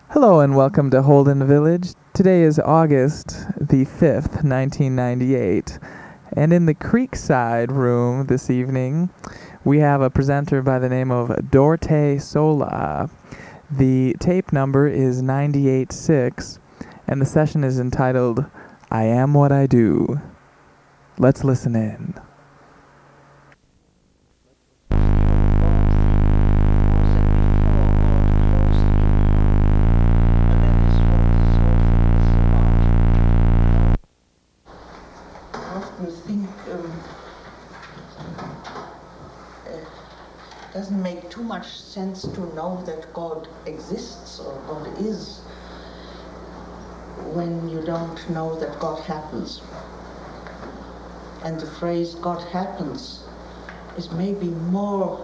Hello and welcome to Holden Village. Today is August the 5th, 1998. And in the Creekside room this evening, we have a presenter by the name of Dorte Sola. The tape number is 98.6, and the session is entitled, I Am What I Do. Let's listen in. Doesn't make too much sense to know that God exists or God is when you don't know that God happens. And the phrase God happens is maybe more,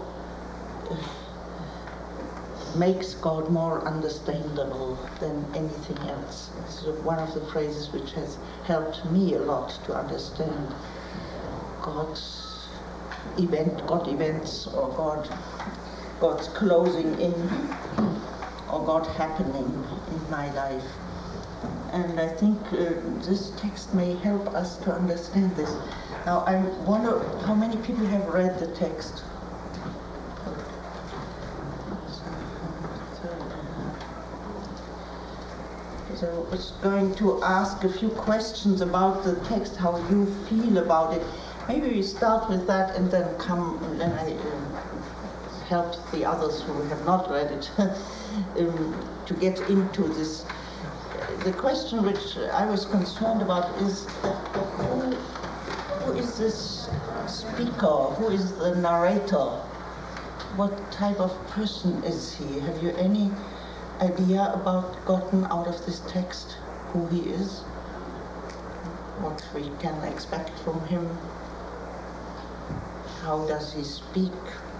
makes God more understandable than anything else. It's one of the phrases which has helped me a lot to understand God events, or God's closing in, or God happening in my life. And I think this text may help us to understand this. Now I wonder how many people have read the text. So I was going to ask a few questions about the text, how you feel about it. Maybe we start with that and then I help the others who have not read it to get into this. The question which I was concerned about is who is this speaker? Who is the narrator? What type of person is he? Have you any idea gotten out of this text who he is? What we can expect from him? How does he speak?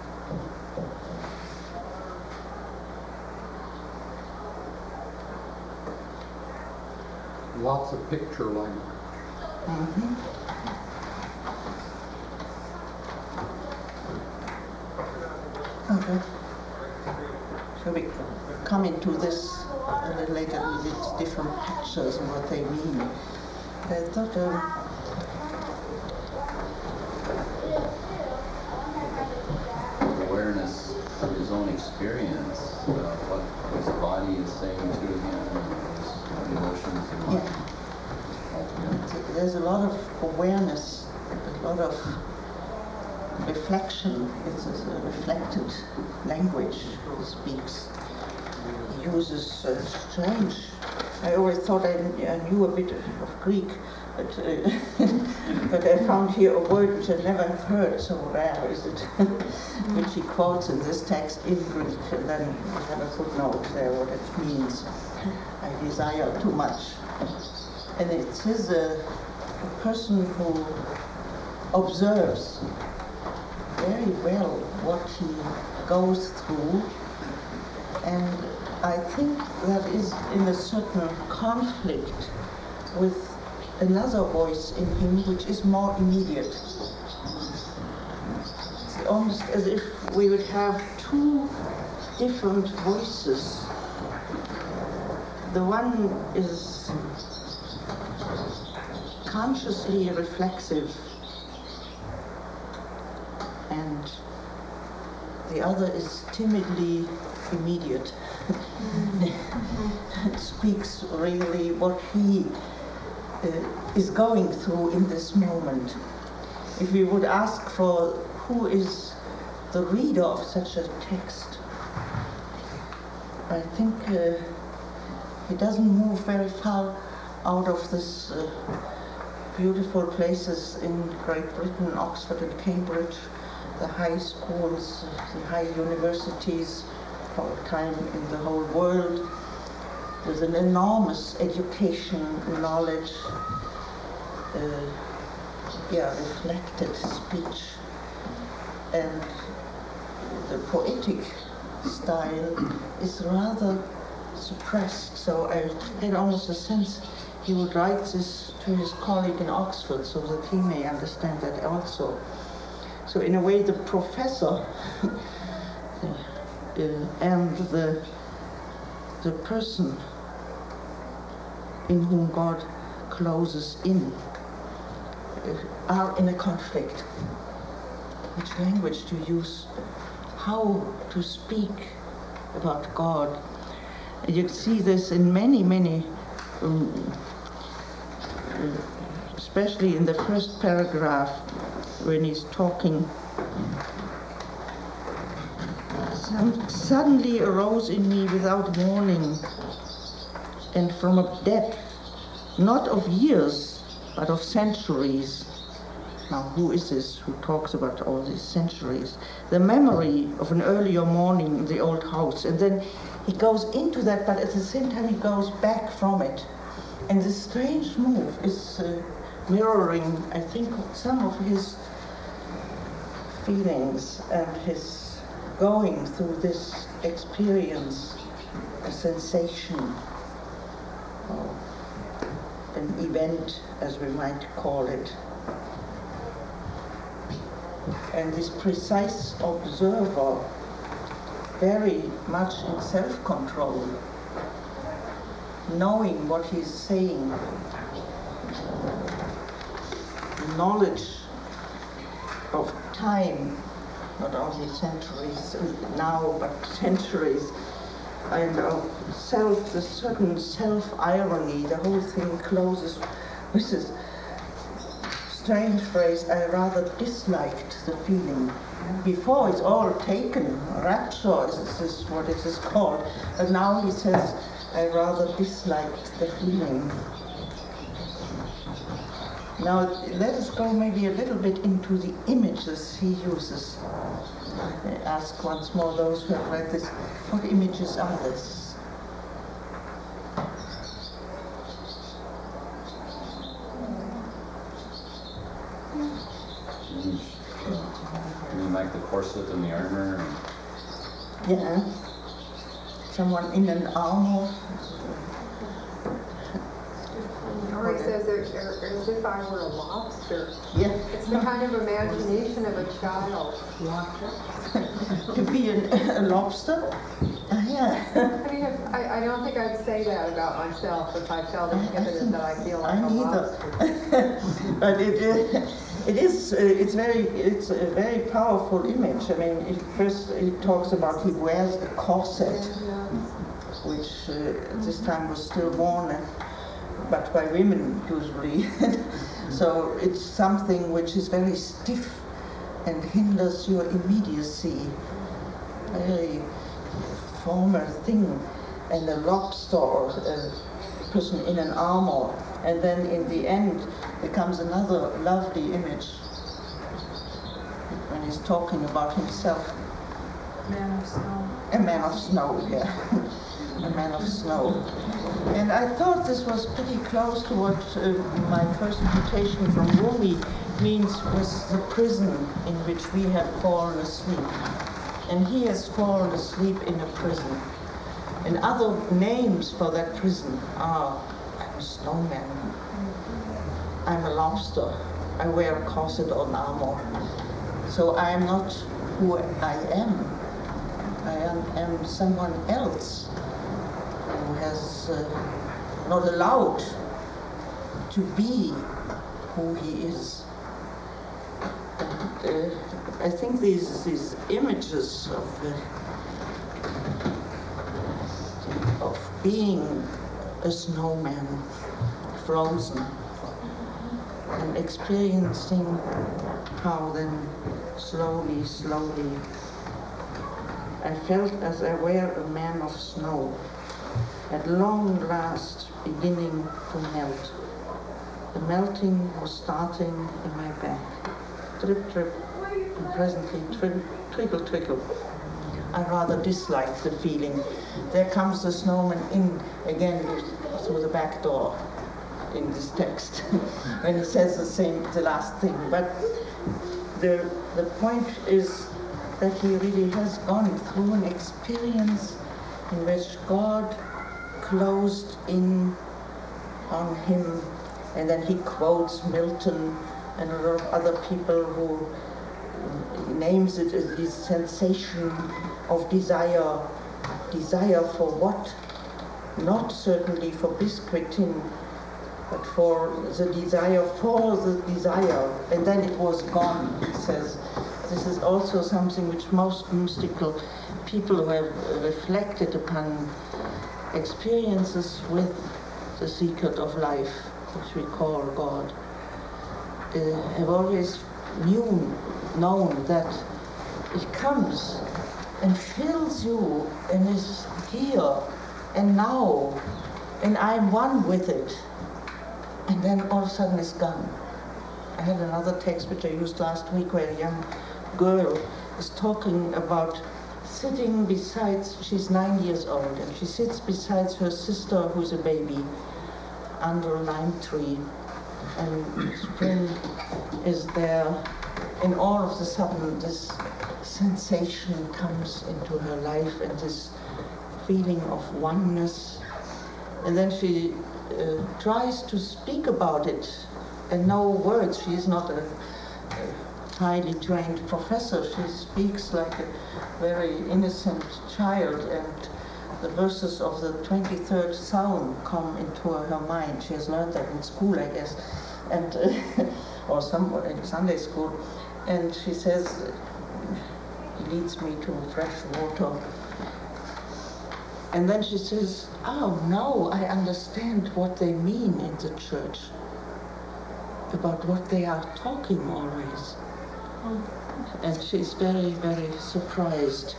Lots of picture language. Mm-hmm. Okay. So we come into this a little later with different pictures and what they mean. I thought awareness of his own experience, what his body is saying to him, his emotions and mind. Yeah. There's a lot of awareness, a lot of reflection. It's a reflected language he speaks. He uses strange. I always thought I knew a bit of Greek, but but I found here a word which I never have heard. So rare is it, which he quotes in this text in Greek, and then I have a footnote there what it means. I desire too much, and it is a person who observes very well what he goes through, and I think that is in a certain conflict with another voice in him which is more immediate. It's almost as if we would have two different voices. The one is consciously reflexive, and the other is timidly immediate. Speaks really what he is going through in this moment. If we would ask for who is the reader of such a text, I think he doesn't move very far out of this beautiful places in Great Britain, Oxford and Cambridge, the high schools, the high universities, for a time in the whole world, with an enormous education, knowledge, reflected speech, and the poetic style is rather suppressed. So I had almost a sense he would write this to his colleague in Oxford so that he may understand that also. So in a way, the professor and the the person in whom God closes in are in a conflict. Which language to use? How to speak about God? And you see this in many, especially in the first paragraph when he's talking. Suddenly arose in me without warning, and from a depth, not of years, but of centuries. Now, who is this who talks about all these centuries? The memory of an earlier morning in the old house. And then he goes into that, but at the same time he goes back from it. And this strange move is mirroring, I think, some of his feelings and his going through this experience, a sensation, or an event, as we might call it. And this precise observer, very much in self-control, knowing what he's saying, knowledge of time, not only centuries now, but centuries, and of self, the certain self-irony. The whole thing closes with this strange phrase, I rather disliked the feeling. Before it's all taken, rapture is what it is called, but now he says, I rather disliked the feeling. Now let us go maybe a little bit into the images he uses. I ask once more those who have read this, what images are this? You mean like the corset and the armor? Yeah. Someone in an armor. Or he says, as if I were a lobster. Yeah. It's the kind of imagination of a child. To be a lobster? Yeah. I mean, I don't think I'd say that about myself if I felt inhibited that I feel like a lobster. But it's a very powerful image. I mean, first he talks about he wears a corset, which at this time was still worn, but by women usually. So it's something which is very stiff and hinders your immediacy. A very formal thing, and a lobster or a person in an armor. And then in the end becomes another lovely image when he's talking about himself. Man of snow. A man of snow, yeah. A man of snow. And I thought this was pretty close to what my first quotation from Rumi means was the prison in which we have fallen asleep. And he has fallen asleep in a prison. And other names for that prison are, I'm a snowman, I'm a lobster, I wear a corset or an armor. So I am not who I am. I am someone else who has not allowed to be who he is. And, I think these images of being a snowman, frozen, and experiencing how then slowly, I felt as I were a man of snow, at long last beginning to melt. The melting was starting in my back. Drip, drip, and presently trickle, trickle. I rather disliked the feeling. There comes the snowman in again through the back door in this text, when he says the last thing. But the point is that he really has gone through an experience in which God closed in on him, and then he quotes Milton and a lot of other people who names it as this sensation of desire for what? not certainly for biscuit tin, but for the desire, and then it was gone, he says. This is also something which most mystical people who have reflected upon experiences with the secret of life, which we call God, have always known that it comes and fills you and is here and now, and I'm one with it. And then all of a sudden it's gone. I had another text which I used last week where a young girl is talking about sitting beside, she's 9 years old, and she sits beside her sister who's a baby under a lime tree. And spring is there, and all of a sudden this sensation comes into her life and this feeling of oneness. And then she tries to speak about it, and no words. She is not a highly trained professor. She speaks like a very innocent child, and the verses of the 23rd Psalm come into her mind. She has learned that in school, I guess, and or somewhere in Sunday school. And she says, "He leads me to fresh water." And then she says, "Oh, now I understand what they mean in the church, about what they are talking always." And she's very, very surprised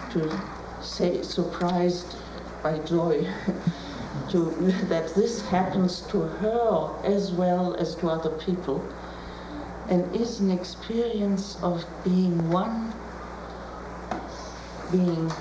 surprised by joy, that this happens to her as well as to other people, and is an experience of being one, being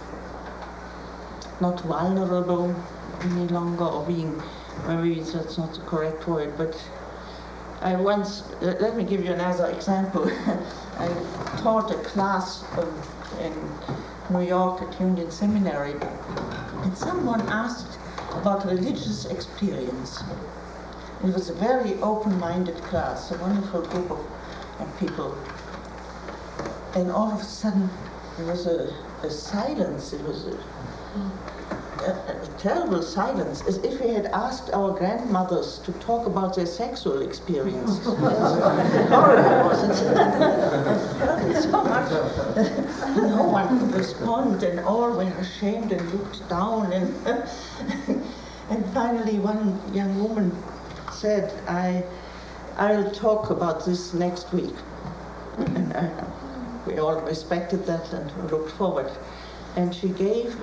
not vulnerable any longer, or being, maybe that's not the correct word, but I once, let me give you another example. I taught a class in New York at Union Seminary, and someone asked about religious experience. It was a very open-minded class, a wonderful group of people. And all of a sudden, there was a silence. It was a terrible silence, as if we had asked our grandmothers to talk about their sexual experiences. Horrible, wasn't it? So much. No one could respond, and all were ashamed and looked down. And finally, one young woman said, I'll talk about this next week. And we all respected that and looked forward. And she gave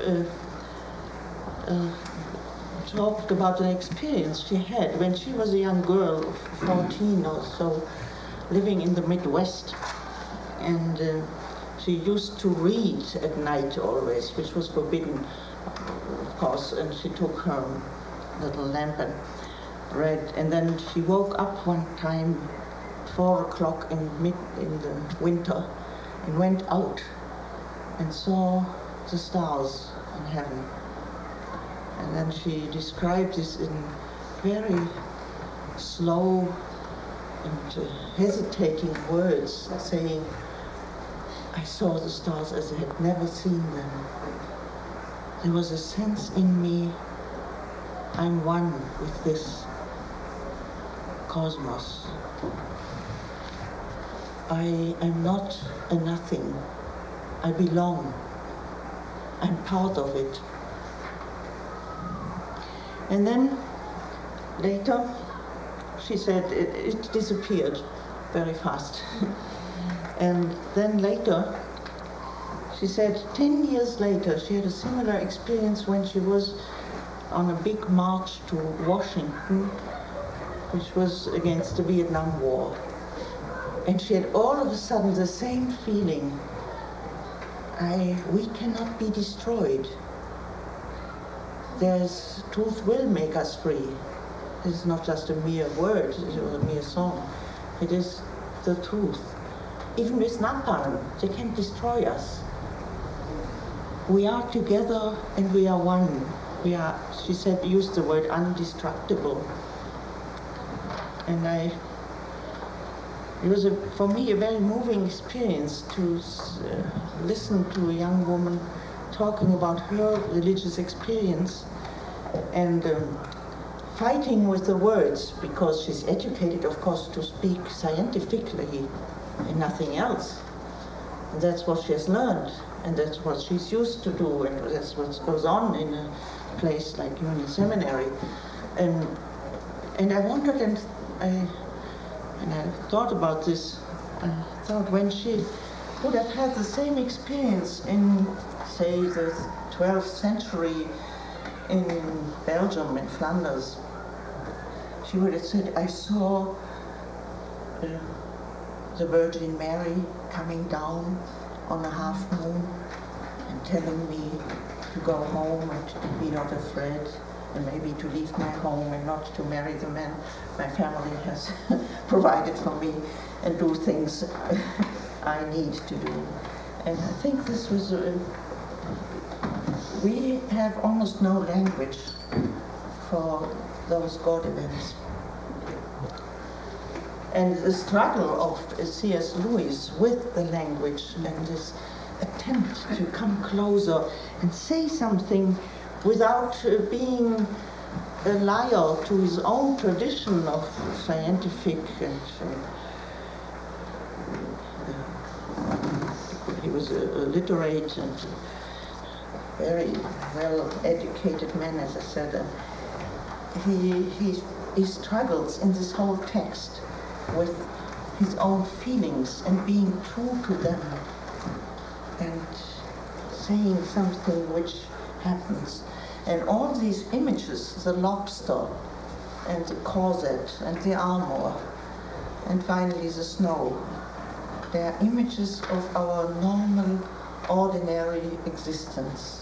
talked about an experience she had when she was a young girl, 14 or so, living in the Midwest. And she used to read at night always, which was forbidden, of course, and she took her little lamp and read. And then she woke up one time, 4 o'clock in the winter, and went out and saw the stars in heaven. And then she described this in very slow and hesitating words, saying, "I saw the stars as I had never seen them. There was a sense in me, I'm one with this cosmos. I am not a nothing. I belong. I'm part of it." And then later, she said it disappeared very fast. And then later, she said 10 years later, she had a similar experience when she was on a big march to Washington, which was against the Vietnam War. And she had all of a sudden the same feeling, we cannot be destroyed. Truth will make us free. It is not just a mere word, or a mere song. It is the truth. Even with napalm, they can't destroy us. We are together and we are one. We are, she said, used the word indestructible. And it was for me a very moving experience to listen to a young woman talking about her religious experience, and fighting with the words, because she's educated, of course, to speak scientifically and nothing else. And that's what she has learned, and that's what she's used to do, and that's what goes on in a place like Union Seminary. And I wondered, and I thought about this. I thought when she would have had the same experience in, say, the 12th century in Belgium, in Flanders, she would have said, I saw the Virgin Mary coming down on a half moon and telling me to go home and to be not afraid, and maybe to leave my home and not to marry the man my family has provided for me, and do things I need to do. And I think this was, we have almost no language for those God events. And the struggle of C.S. Lewis with the language and this attempt to come closer and say something without being a liar to his own tradition of scientific and he was a literate and very well-educated man, as I said. He struggles in this whole text with his own feelings and being true to them and saying something which happens. And all these images, the lobster and the corset and the armor and finally the snow, they are images of our normal, ordinary existence.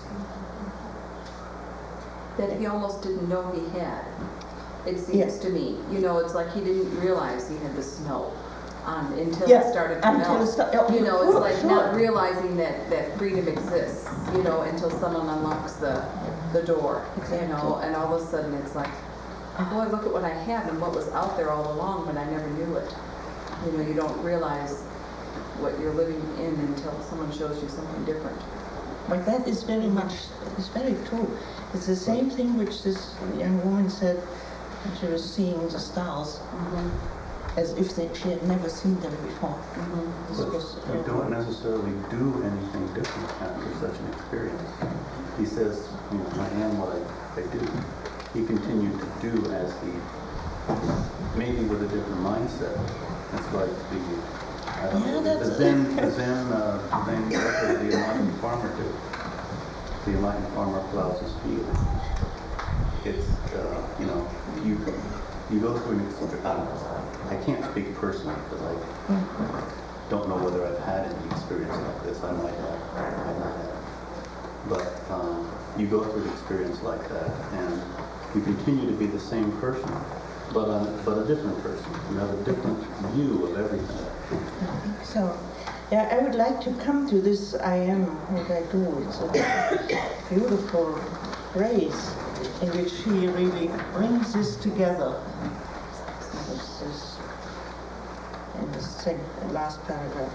That he almost didn't know he had. It seems to me. You know, it's like he didn't realize he had the snow until it started to melt. You know, it's like not realizing that freedom exists, you know, until someone unlocks the door, you know, and all of a sudden it's like, boy, look at what I have and what was out there all along, but I never knew it. You know, you don't realize what you're living in until someone shows you something different. But that is very much, it's very true. It's the same thing which this young woman said when she was seeing the stars, as if she had never seen them before. But you don't necessarily do anything different after such an experience. He says, you know, I am what I do. He continued to do as he, maybe with a different mindset. That's like the Zen enlightened farmer do. The enlightened farmer plows his field. It's, you know, you go through an experience. I can't speak personally because I don't know whether I've had any experience like this. I might have, I might not have. But you go through an experience like that, and you continue to be the same person, but a different person. You have a different view of everything. So, yeah, I would like to come to this I am what I do. It's a beautiful phrase in which he really brings this together. This in the last paragraph.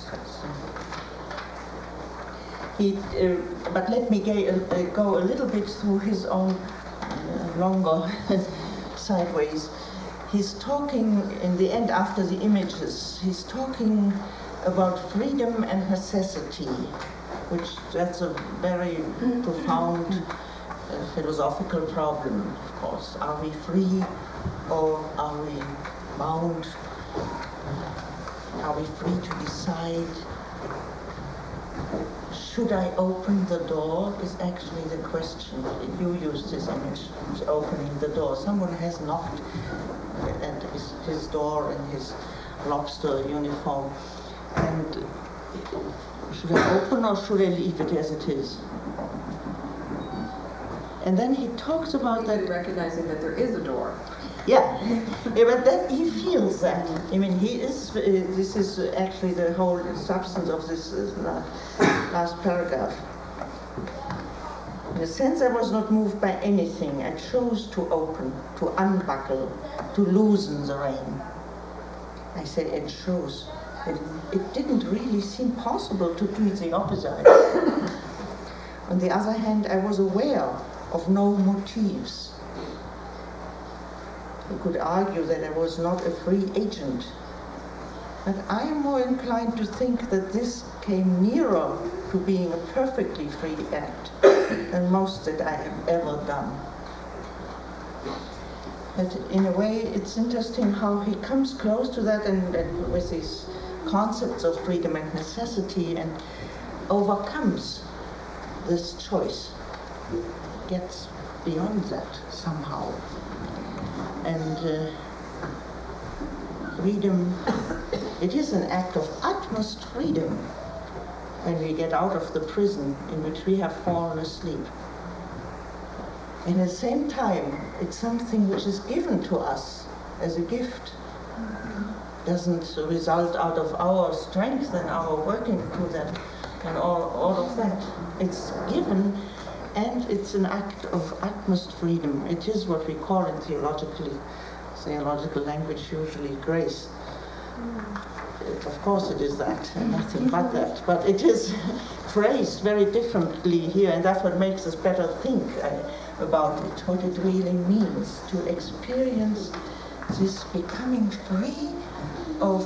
But let me go a little bit through his own longer sideways. He's talking in the end, after the images, he's talking about freedom and necessity, which that's a very profound philosophical problem, of course. Are we free or are we bound? Are we free to decide? Should I open the door is actually the question. You used this image, opening the door. Someone has knocked at his door in his lobster uniform. And should I open or should I leave it as it is? And then he talks about that. Recognizing that there is a door. Yeah, but then he feels that. I mean, he is. This is actually the whole substance of this last paragraph. In a sense, I was not moved by anything. I chose to open, to unbuckle, to loosen the rein. I said it chose. It didn't really seem possible to do the opposite. On the other hand, I was aware of no motives. You could argue that I was not a free agent, but I am more inclined to think that this came nearer to being a perfectly free act than most that I have ever done. But in a way, it's interesting how he comes close to that and with these concepts of freedom and necessity and overcomes this choice, gets beyond that somehow. And freedom, it is an act of utmost freedom when we get out of the prison in which we have fallen asleep. And at the same time, it's something which is given to us as a gift. Doesn't result out of our strength and our working through that and all of that. It's given, and it's an act of utmost freedom. It is what we call in theological language usually grace. Of course it is that, and nothing but that. But it is phrased very differently here, and that's what makes us better think about it, what it really means to experience this becoming free of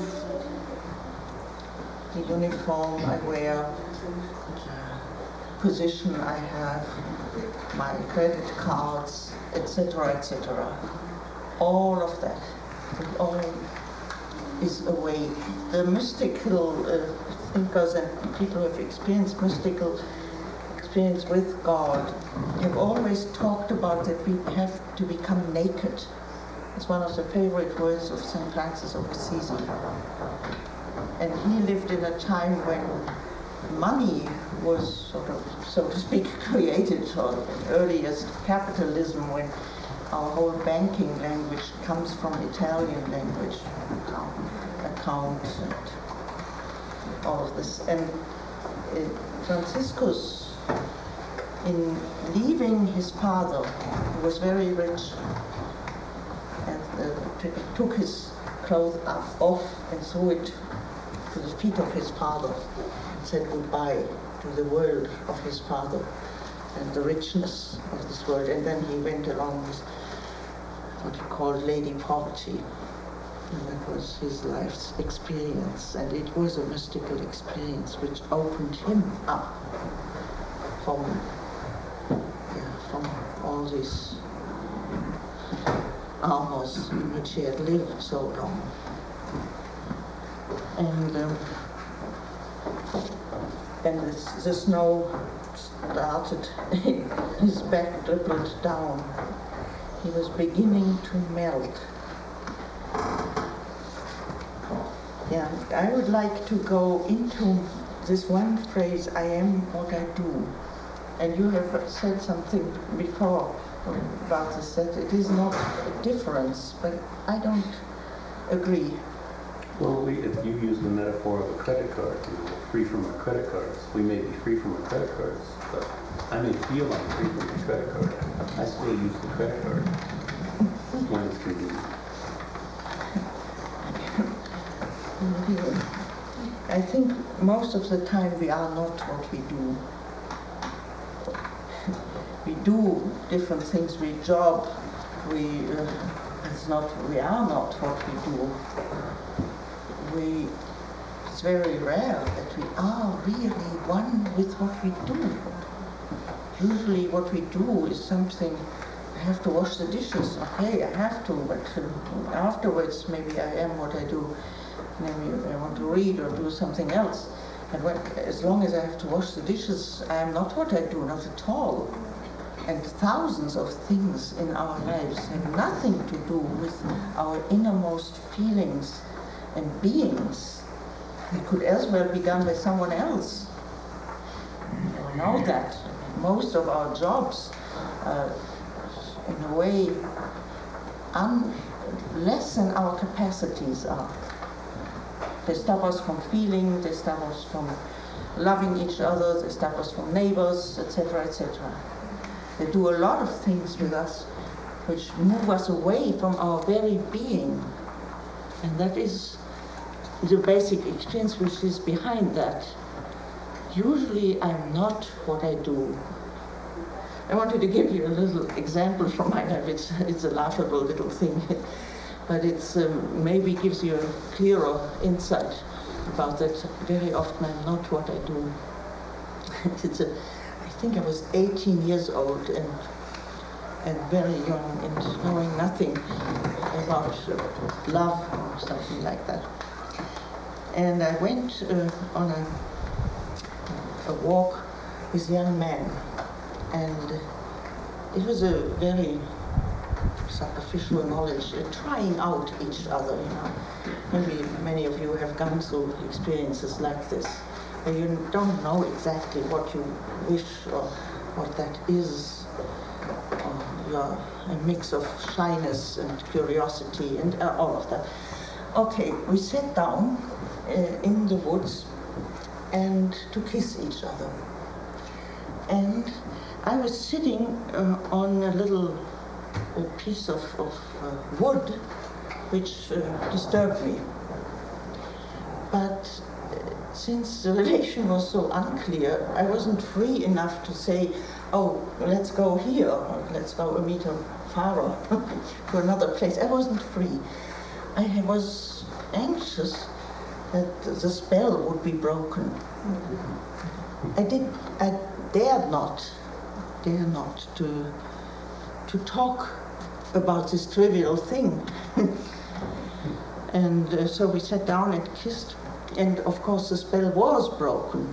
the uniform I wear, the position I have, my credit cards, etc., etc. All of that, it all is away. The mystical thinkers and people who have experienced mystical experience with God have always talked about that we have to become naked. It's one of the favorite words of St. Francis of Assisi. And he lived in a time when money was sort of, so to speak, created, or earliest capitalism, when our whole banking language comes from Italian language, accounts and all of this. And Franciscus, in leaving his father, who was very rich, and took his clothes off and threw it to the feet of his father, said goodbye to the world of his father and the richness of this world. And then he went along with what he called Lady Poverty. And that was his life's experience. And it was a mystical experience which opened him up from all these hours in which he had lived so long. And the snow started, his back dribbled down. He was beginning to melt. Yeah, I would like to go into this one phrase, I am what I do. And you have said something before about this, that it is not a difference, but I don't agree. Well, if you use the metaphor of a credit card, free from our credit cards, we may be free from our credit cards, but I may feel I'm free from the credit card. I still use the credit card when it's convenient. I think most of the time we are not what we do. We do different things, we job, we are not what we do. It's very rare that we are really one with what we do. Usually what we do is something, I have to wash the dishes, okay, I have to, but afterwards maybe I am what I do. Maybe I want to read or do something else. And as long as I have to wash the dishes, I am not what I do, not at all. And thousands of things in our lives have nothing to do with our innermost feelings and beings. It could as well be done by someone else. You know that. Most of our jobs, in a way, less than our capacities are. They stop us from feeling, they stop us from loving each other, they stop us from neighbors, etc., etc. They do a lot of things with us which move us away from our very being. And that is the basic experience which is behind that. Usually I'm not what I do. I wanted to give you a little example from my life. It's a laughable little thing, but it's maybe gives you a clearer insight about that. Very often I'm not what I do. I think I was 18 years old and very young and knowing nothing about love or something like that. And I went on a walk with young men, and it was a very superficial knowledge, trying out each other, you know. Maybe many of you have gone through experiences like this, where you don't know exactly what you wish or what that is. You're a mix of shyness and curiosity and all of that. Okay, we sat down in the woods and to kiss each other. And I was sitting on a little piece of wood which disturbed me. But since the relation was so unclear, I wasn't free enough to say, oh, let's go here, or let's go a meter farther to another place. I wasn't free. I was anxious that the spell would be broken. I dared not to talk about this trivial thing. And so we sat down and kissed, and of course the spell was broken.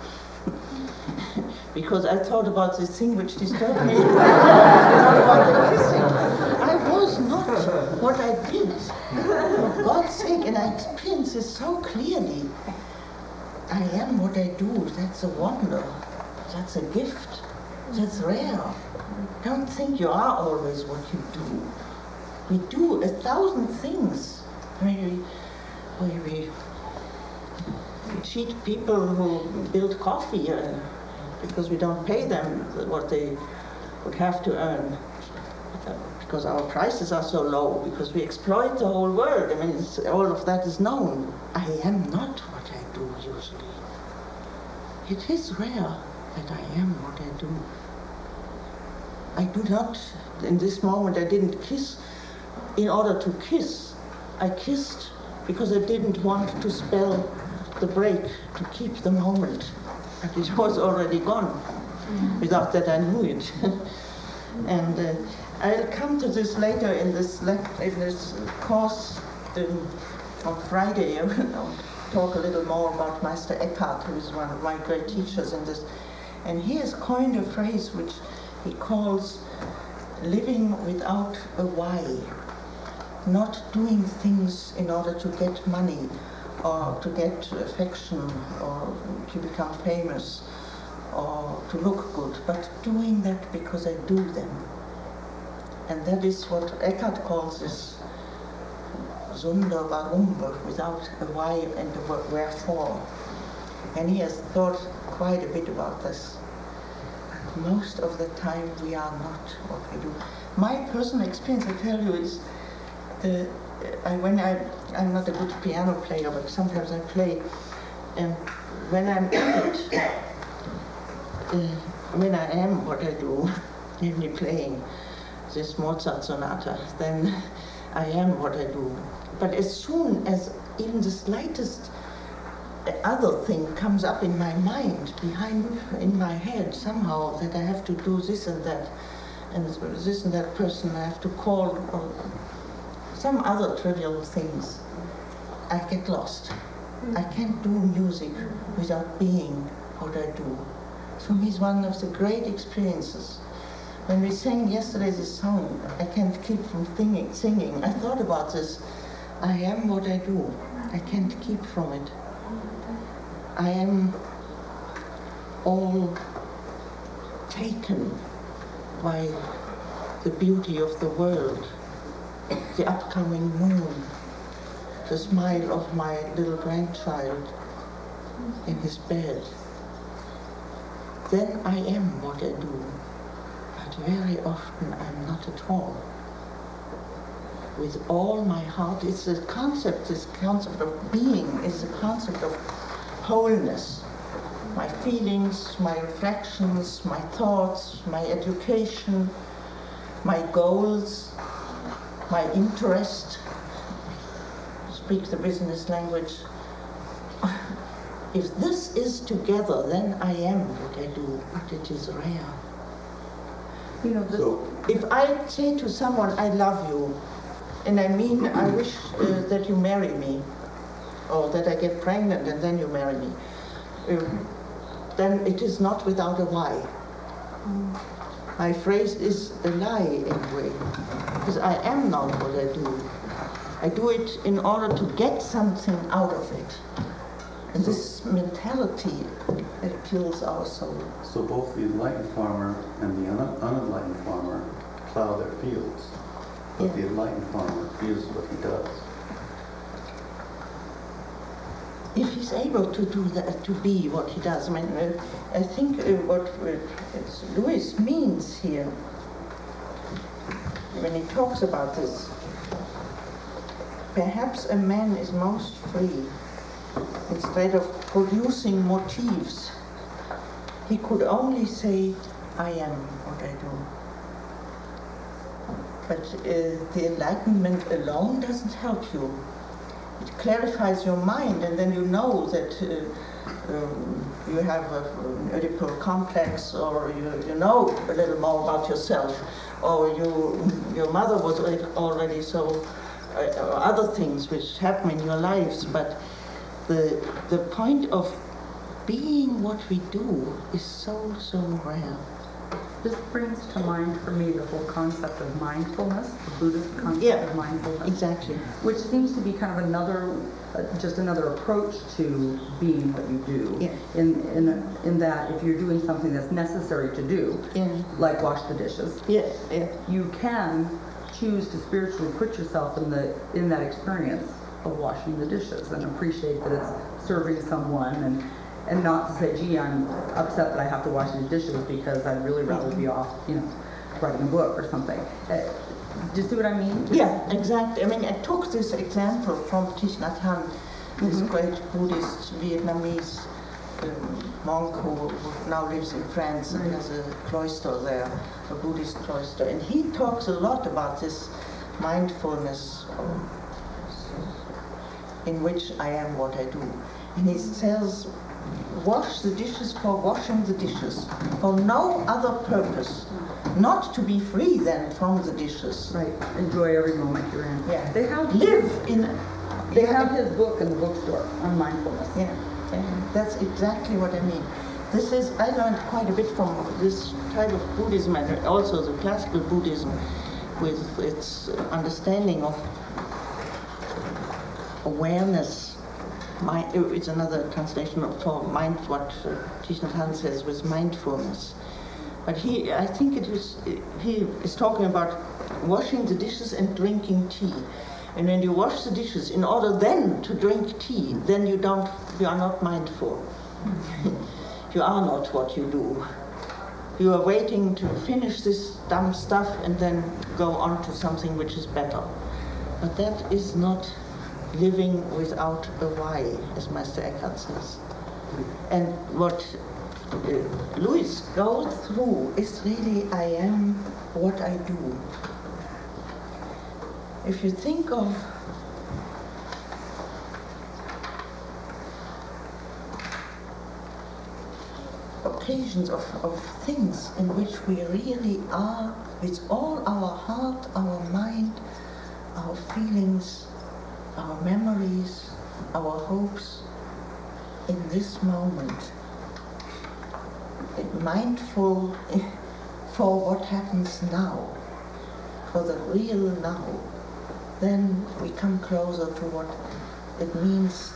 Because I thought about this thing which disturbed me. I thought about the kissing. I was not what I did. For God's sake, and I experienced this so clearly. I am what I do. That's a wonder. That's a gift. That's rare. Don't think you are always what you do. We do 1,000 things. We cheat people who build coffee because we don't pay them what they would have to earn. Because our prices are so low, because we exploit the whole world. I mean, all of that is known. I am not what I do usually. It is rare that I am what I do. I do not, in this moment, I didn't kiss in order to kiss. I kissed because I didn't want to spell the break, to keep the moment. But it was already gone. Without that, I knew it. And I'll come to this later in this course on Friday. I'll talk a little more about Meister Eckhart, who is one of my great teachers in this. And he has coined a phrase which he calls living without a why. Not doing things in order to get money or to get affection or to become famous or to look good, but doing that because I do them. And that is what Eckhart calls this Zunder Warum, without a why and a wherefore. And he has thought quite a bit about this. But most of the time we are not what we do. My personal experience, I tell you, is I'm not a good piano player, but sometimes I play, and when I'm in it, when I am what I do, namely playing this Mozart sonata, then I am what I do. But as soon as even the slightest other thing comes up in my mind, in my head somehow, that I have to do this and that person I have to call, or some other trivial things, I get lost. I can't do music without being what I do. For me, it's one of the great experiences. When we sang yesterday this song, I can't keep from singing. I thought about this. I am what I do. I can't keep from it. I am all taken by the beauty of the world, the upcoming moon, the smile of my little grandchild in his bed. Then I am what I do, but very often I'm not at all. With all my heart, it's a concept, this concept of being is a concept of wholeness. my feelings, my reflections, my thoughts, my education, my goals, my interest, speak the business language. If this is together, then I am what I do, but it is rare. You know, this, So, If I say to someone, I love you, and I mean, I wish that you marry me, or that I get pregnant and then you marry me, then it is not without a why. My phrase is a lie in a way, because I am not what I do. I do it in order to get something out of it. And this mentality, it kills our soul. so both the enlightened farmer and the unenlightened farmer plow their fields, but the enlightened farmer is what he does. If he's able to do that, to be what he does, I mean, I think what Lewis means here, when he talks about this, perhaps a man is most free. Instead of producing motifs, he could only say, I am what I do. But the enlightenment alone doesn't help you. It clarifies your mind, and then you know that you have an Oedipal complex, or you know a little more about yourself, or your mother was already so, other things which happen in your lives, but the point of being what we do is so rare. This brings to mind for me the whole concept of mindfulness, the Buddhist concept of mindfulness. Exactly. Which seems to be kind of another, just another approach to being what you do. Yeah. In that if you're doing something that's necessary to do, like wash the dishes, you can choose to spiritually put yourself in that experience of washing the dishes and appreciate that it's serving someone, and not to say, gee, I'm upset that I have to wash these dishes because I'd really rather be off, writing a book or something. Do you see what I mean? Yeah, exactly. I mean, I took this example from Thich Nhat Hanh, this great Buddhist Vietnamese monk who now lives in France and has a cloister there, a Buddhist cloister. And he talks a lot about this mindfulness in which I am what I do. And he says, wash the dishes for washing the dishes, for no other purpose, not to be free then from the dishes. Right, enjoy every moment you're in. Yeah. They have his book in the bookstore on mindfulness. Yeah, that's exactly what I mean. This is, I learned quite a bit from this type of Buddhism, and also the classical Buddhism, with its understanding of awareness. It's another translation for mind, what Thich Nhat Hanh says with mindfulness. But I think he is talking about washing the dishes and drinking tea. And when you wash the dishes, in order then to drink tea, then you are not mindful. You are not what you do. You are waiting to finish this dumb stuff and then go on to something which is better. But that is not living without a why, as Meister Eckhart says. And what Lewis goes through is really, I am what I do. If you think of occasions of things in which we really are, with all our heart, our mind, our feelings, our memories, our hopes, in this moment, mindful for what happens now, for the real now, then we come closer to what it means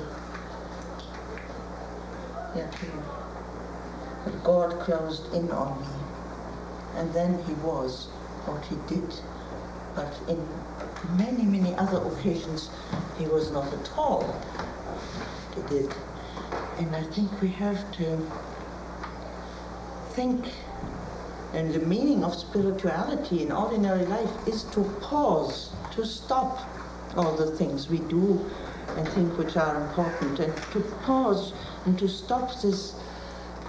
that God closed in on me. And then he was what he did. But in many, many other occasions, he was not at all what he did. And I think we have to think, and the meaning of spirituality in ordinary life is to pause, to stop all the things we do and think which are important, and to pause and to stop this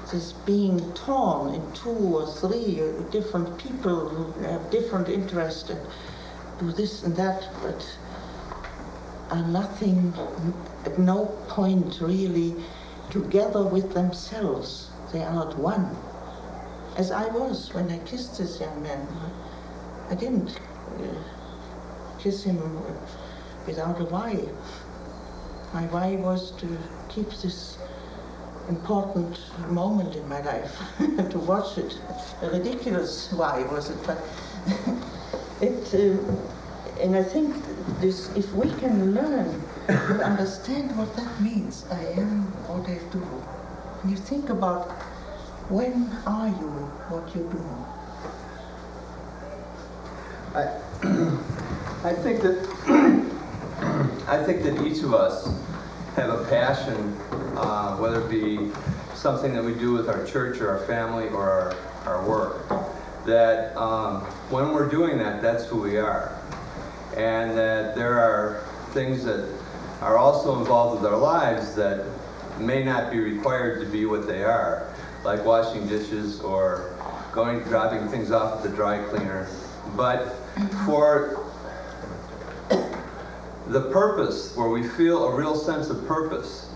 this being torn in 2 or 3 different people who have different interests and do this and that, but are nothing, at no point really together with themselves. They are not one. As I was when I kissed this young man. I didn't kiss him without a why. My why was to keep this important moment in my life, to watch it. A ridiculous why was it, but and I think this, if we can learn to understand what that means, I am what I do. And you think about, when are you what you do? I think that each of us have a passion, whether it be something that we do with our church or our family or our work, that when we're doing that, that's who we are. And that there are things that are also involved with our lives that may not be required to be what they are, like washing dishes or dropping things off at the dry cleaner. But for the purpose, where we feel a real sense of purpose,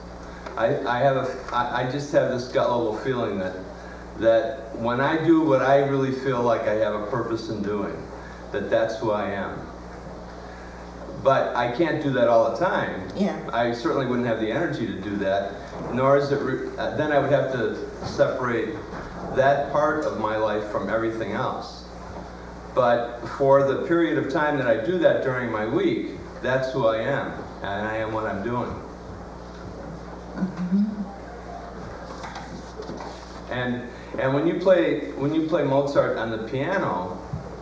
I just have this gut level feeling that when I do what I really feel like I have a purpose in doing, that's who I am. But I can't do that all the time. Yeah. I certainly wouldn't have the energy to do that, nor is it, then I would have to separate that part of my life from everything else. But for the period of time that I do that during my week, that's who I am, and I am what I'm doing. Mm-hmm. And when you play Mozart on the piano,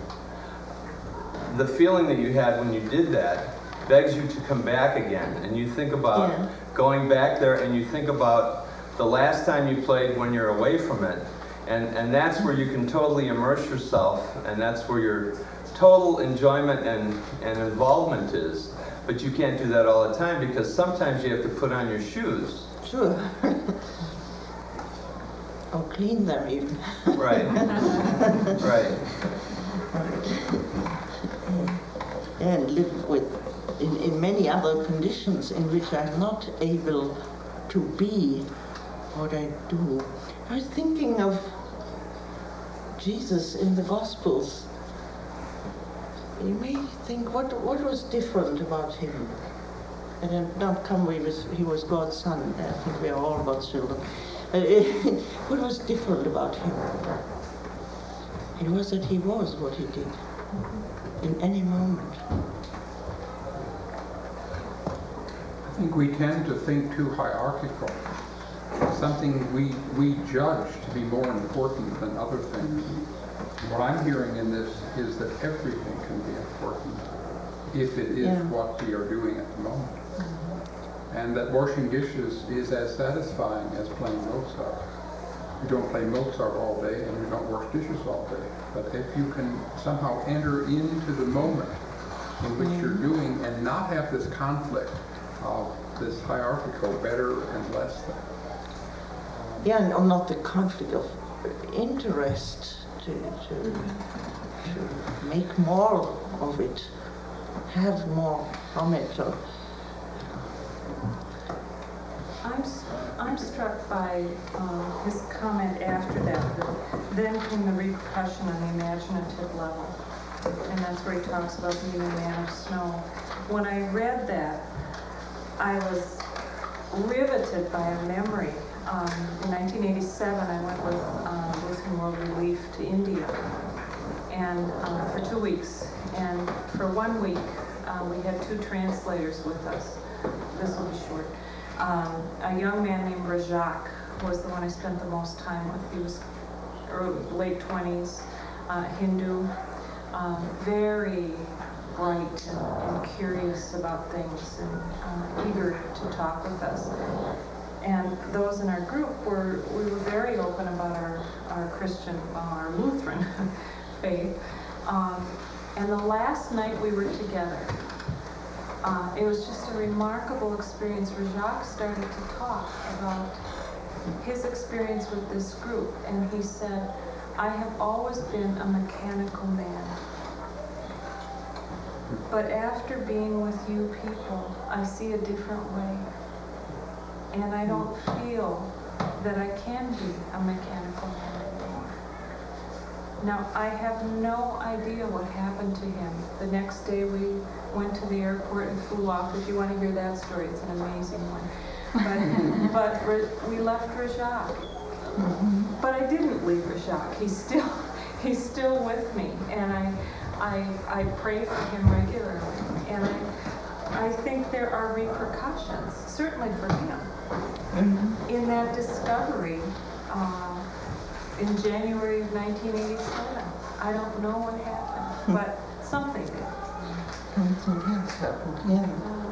the feeling that you had when you did that begs you to come back again, and you think about going back there, and you think about the last time you played when you're away from it, and that's where you can totally immerse yourself, and that's where your total enjoyment and involvement is. But you can't do that all the time, because sometimes you have to put on your shoes. Sure. Or clean them even. Right. Right. And live in many other conditions in which I'm not able to be what I do. I was thinking of Jesus in the Gospels. You may think, what was different about him? And not come he was God's son. I think we are all God's children. What was different about him? It was that he was what he did in any moment. I think we tend to think too hierarchical. Something we judge to be more important than other things. What I'm hearing in this is that everything can be important if it is what we are doing at the moment. And that washing dishes is as satisfying as playing Mozart. You don't play Mozart all day and you don't wash dishes all day. But if you can somehow enter into the moment in which you're doing and not have this conflict of this hierarchical better and less than. Yeah, and not the conflict of interest to make more of it, have more from it. Or I'm struck by his comment after that then came the repercussion on the imaginative level. And that's where he talks about being a man of snow. When I read that, I was riveted by a memory. In 1987, I went with Lutheran World Relief to India, and for 2 weeks. And for 1 week, we had 2 translators with us. This will be short. A young man named Rajak was the one I spent the most time with. He was late 20s, Hindu, very bright and curious about things and eager to talk with us. And those in our group we were very open about our Christian, our Lutheran faith. And the last night we were together, it was just a remarkable experience. Rajak started to talk about his experience with this group, and he said, I have always been a mechanical man. But after being with you people, I see a different way. And I don't feel that I can be a mechanical man anymore. Now, I have no idea what happened to him. The next day we went to the airport and flew off. If you want to hear that story, it's an amazing one. But we left Rajak. But I didn't leave Rajak. He's still with me, and I pray for him regularly. And I think there are repercussions, certainly for him, in that discovery in January of 1987. I don't know what happened, but something did. Something has happened, yeah.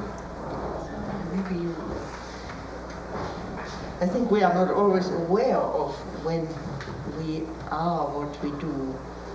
Maybe I think we are not always aware of when we are what we do.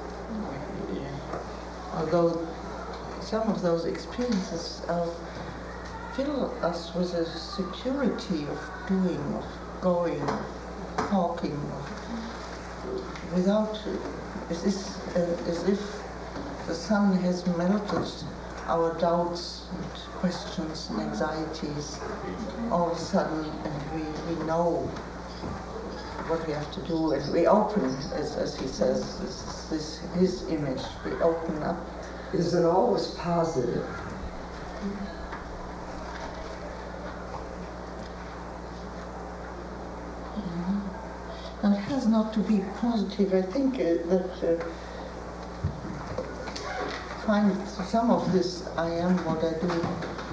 Although some of those experiences fill us with a security of doing, of going, of talking, without, as if the sun has melted our doubts and questions and anxieties all of a sudden, and we know what we have to do, and we open, as he says, this his image, we open up. Is it always positive? And it has not to be positive. I think that find some of this I am what I do,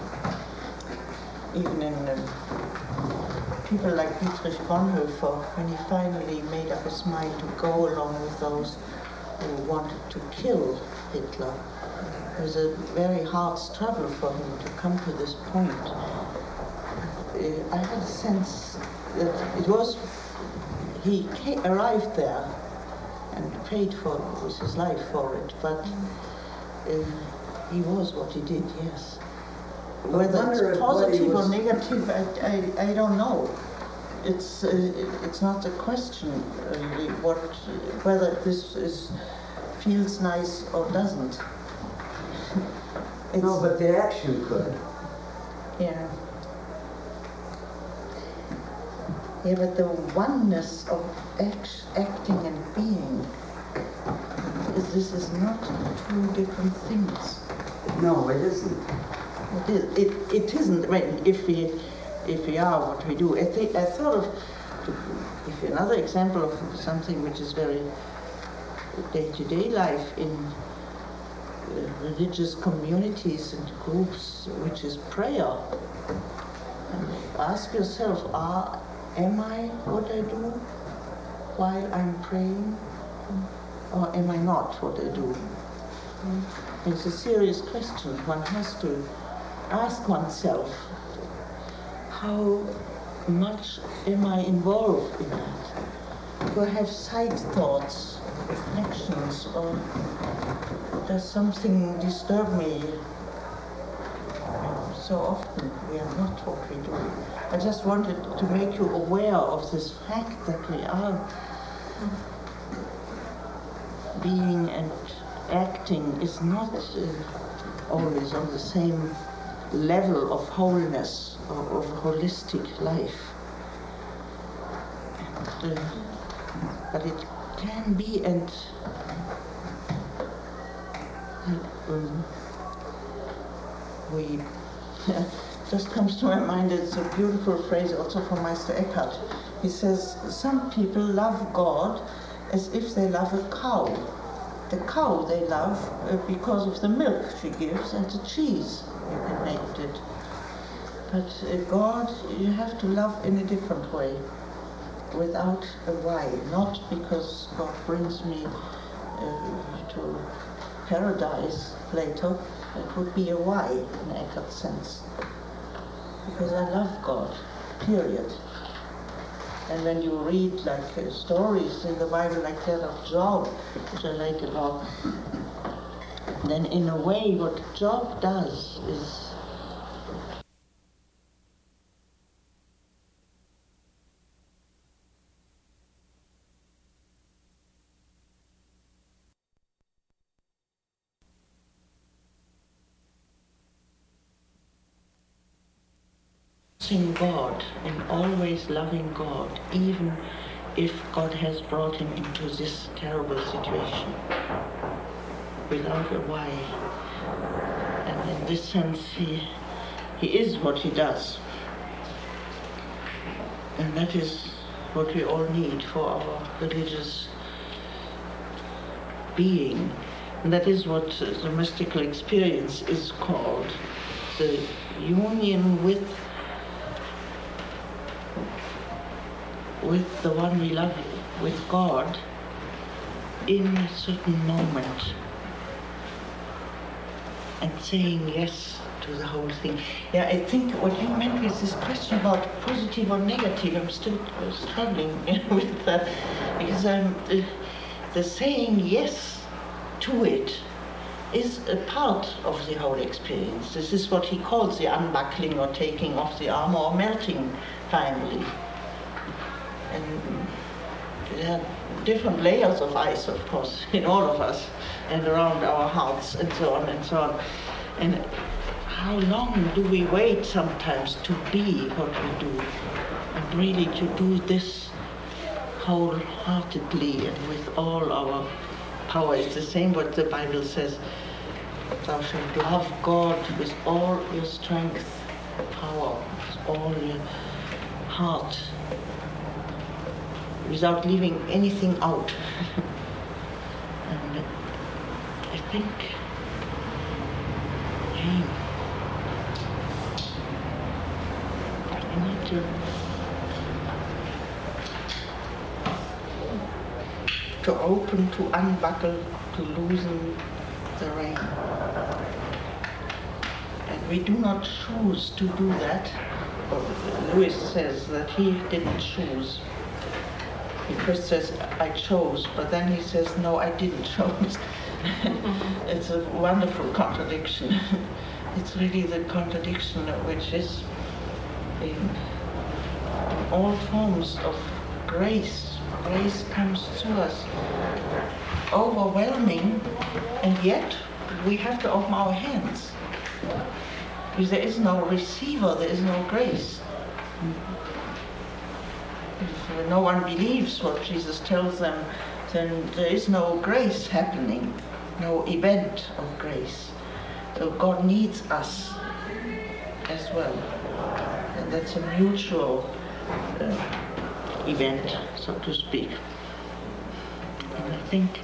even in people like Dietrich Bonhoeffer, when he finally made up his mind to go along with those who wanted to kill Hitler. It was a very hard struggle for him to come to this point. I had a sense that it was, he arrived there and paid for with his life for it, but he was what he did, yes. Whether it's positive or negative, I don't know. It's not a question really, whether this feels nice or doesn't. No, but the action could. Yeah. Yeah, but the oneness of acting and being, this is not two different things. No, it isn't. It isn't. I mean, if we are what we do, I thought of another example of something which is very day-to-day life in religious communities and groups, which is prayer. And ask yourself, am I what I do while I'm praying, or am I not what I do? It's a serious question. One has to ask oneself, how much am I involved in that? Do I have side thoughts, reflections, or does something disturb me? So often we are not what we do. I just wanted to make you aware of this fact that we are being and acting is not always on the same level of wholeness or of holistic life. But it can be, and we just comes to my mind, it's a beautiful phrase also from Meister Eckhart. He says, some people love God as if they love a cow. The cow they love because of the milk she gives and the cheese you can make it. But God, you have to love in a different way, without a why. Not because God brings me to paradise later. It would be a why in Eckhart's sense. Because I love God, period. And when you read like stories in the Bible like that of Job, which I like a lot, then in a way what Job does is trusting God and always loving God, even if God has brought him into this terrible situation, without a why. And in this sense, he is what he does. And that is what we all need for our religious being. And that is what the mystical experience is called. The union with the one we love, with God, in a certain moment. And saying yes to the whole thing. Yeah, I think what you meant with this question about positive or negative, I'm still struggling with that, because the saying yes to it is a part of the whole experience. This is what he calls the unbuckling or taking off the armor or melting finally. And there are different layers of ice, of course, in all of us and around our hearts and so on and so on. And how long do we wait sometimes to be what we do, and really to do this wholeheartedly and with all our power? It's the same what the Bible says, thou shalt love God with all your strength, power, with all your heart, without leaving anything out. And I think I need to open, to unbuckle, to loosen the rein. And we do not choose to do that. Lewis says that he didn't choose. He first says, I chose, but then he says, no, I didn't choose. It's a wonderful contradiction. It's really the contradiction which is in all forms of grace. Grace comes to us overwhelming, and yet we have to open our hands. Because there is no receiver, there is no grace. If no one believes what Jesus tells them, then there is no grace happening, no event of grace. So God needs us as well. And that's a mutual event, so to speak. And I think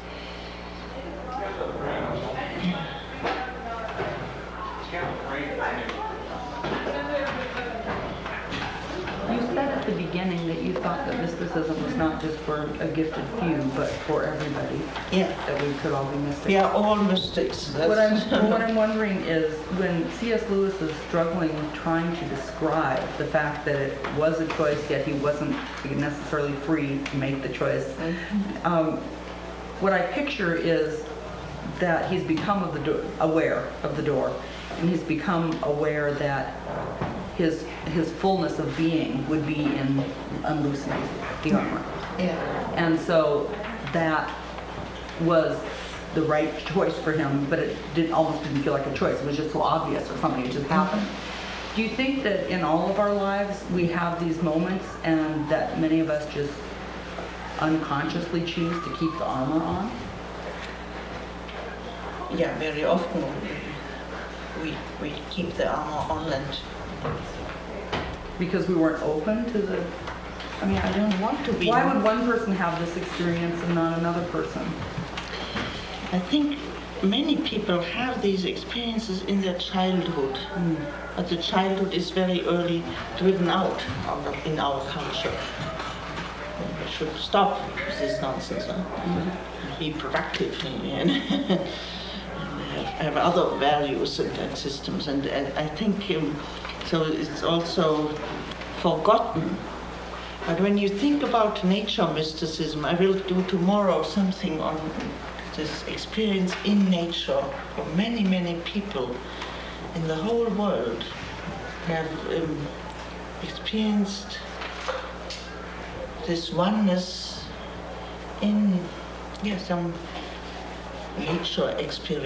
you said at the beginning that you thought that mysticism was not just for a gifted few, but for everybody. Yeah. That we could all be mystics. We are all mystics. What I'm wondering is, when C.S. Lewis is struggling trying to describe the fact that it was a choice, yet he wasn't necessarily free to make the choice, what I picture is that he's become aware of the door, and he's become aware that his fullness of being would be in unloosening the armor. Yeah. And so that was the right choice for him, but it almost didn't feel like a choice. It was just so obvious, or something, it just happened. Do you think that in all of our lives we have these moments, and that many of us just unconsciously choose to keep the armor on? Yeah, very often we keep the armor on, and because we weren't open to the... I mean, I don't want to be. Why would one person have this experience and not another person? I think many people have these experiences in their childhood, but the childhood is very early driven out in our culture. We should stop this nonsense, be productive and have other values and systems. And I think so. It's also forgotten. But when you think about nature mysticism, I will do tomorrow something on this experience in nature. For many, many people in the whole world have experienced this oneness in some nature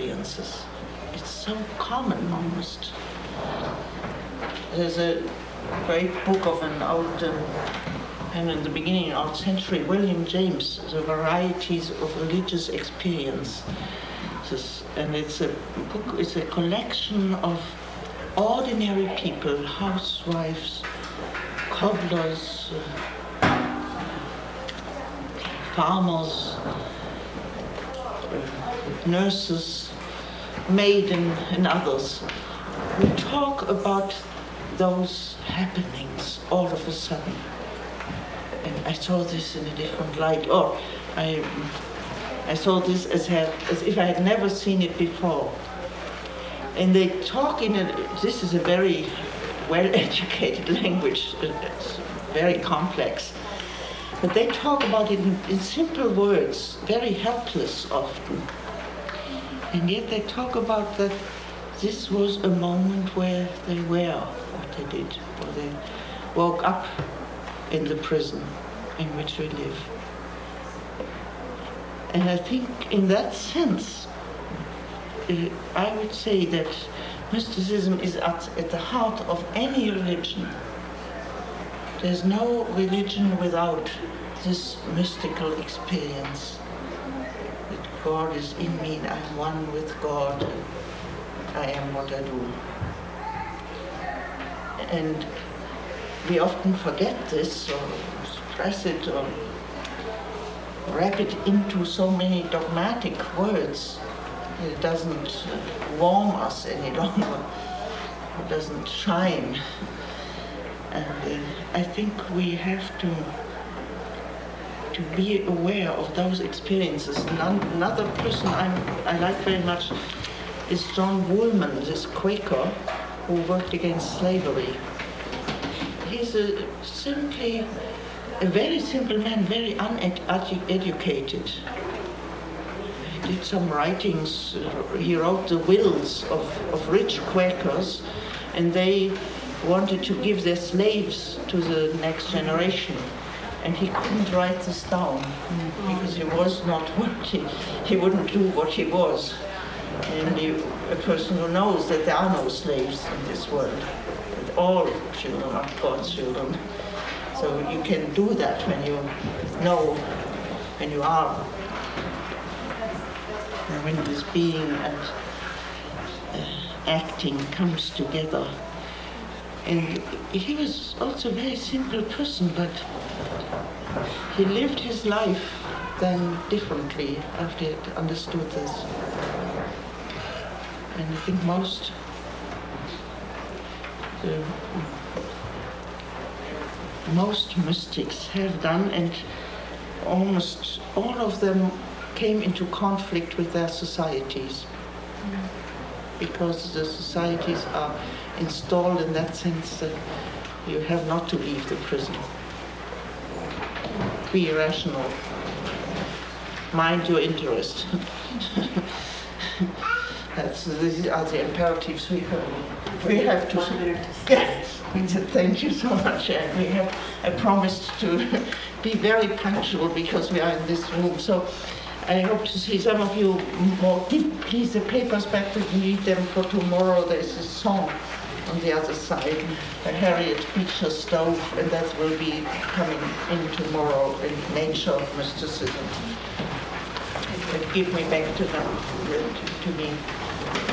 experiences. It's so common almost. There's a great book of an old, and in the beginning of the century, William James, The Varieties of Religious Experience. And it's a book, it's a collection of ordinary people, housewives, cobblers, farmers, nurses, maiden, and others, who talk about those happenings all of a sudden. And I saw this in a different light. I saw this as if I had never seen it before. And they talk this is a very well-educated language, it's very complex. But they talk about it in simple words, very helpless often. And yet they talk about that this was a moment where they were what they did, or they woke up in the prison in which we live. And I think in that sense, I would say that mysticism is at the heart of any religion. There's no religion without this mystical experience. That God is in me, and I'm one with God. I am what I do. And we often forget this, or stress it, or wrap it into so many dogmatic words. It doesn't warm us any longer. It doesn't shine. And I think we have to be aware of those experiences. Another person I like very much is John Woolman, this Quaker who worked against slavery. He's simply a very simple man, very uneducated. He did some writings. He wrote the wills of rich Quakers, and they wanted to give their slaves to the next generation. And he couldn't write this down because he was not worthy. He wouldn't do what he was. And a person who knows that there are no slaves in this world, that all children are God's children. So you can do that when you know, when you are, and when this being and acting comes together. And he was also a very simple person, but he lived his life then differently after he had understood this. And I think most mystics have done, and almost all of them came into conflict with their societies, because the societies are installed in that sense that you have not to leave the prison. Be rational. Mind your interest. These are the imperatives we have to. Yes, thank you so much. And I promised to be very punctual because we are in this room. So I hope to see some of you more. Give please the papers back to read them for tomorrow. There's a song on the other side, a Harriet Beecher Stowe, and that will be coming in tomorrow in Nature of Mysticism. Give me back to me.